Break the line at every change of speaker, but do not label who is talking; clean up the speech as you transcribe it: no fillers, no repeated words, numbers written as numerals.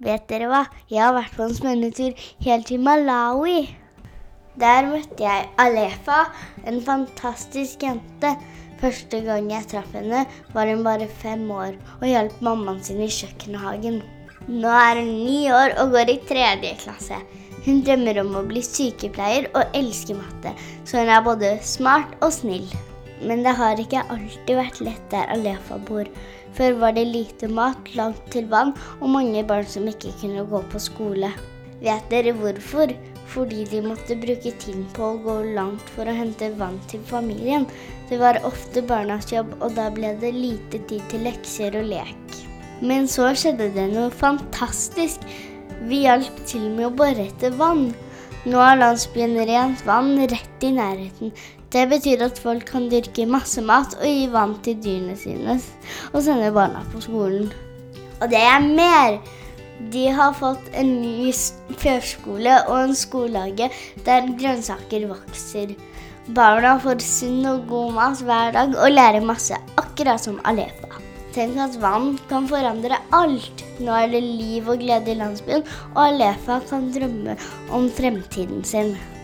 Vet dere hva? Jeg har vært på en spennende tur helt til Malawi. Der møtte jeg Alefa, en fantastisk jente. Første gang jeg traff henne var hun bare 5 år og hjalp mammaen sin i kjøkkenhagen. Nå er hun 9 år og går i 3. klasse. Hun drømmer om å bli sykepleier og elsker matte, så hun er både smart og snill. Men det har ikke alltid vært lett der Alefa bor. Før var det lite mat, langt til vann og mange barn som ikke kunne gå på skole. Vet dere hvorfor? Fordi de måtte bruke tid på å gå langt for å hente vann til familien. Det var ofte barnas jobb, og da ble det lite tid til lekser og lek. Men så skjedde det noe fantastisk. Vi hjalp til med å bore etter vann. Nå har landsbyen rent vann rett i nærheten. Det betyr at folk kan dyrke masse mat og gi vann til dyrene sine og sende barna på skolen. Og det er mer! De har fått en ny førskole og en skolehage der grønnsaker vokser. Barna får sunn og god mat hver dag og lærer masse, akkurat som Alefa. Tenk at vann kan forandre alt. Nå er det liv og glede i landsbyen, og Alefa kan drømme om fremtiden sin.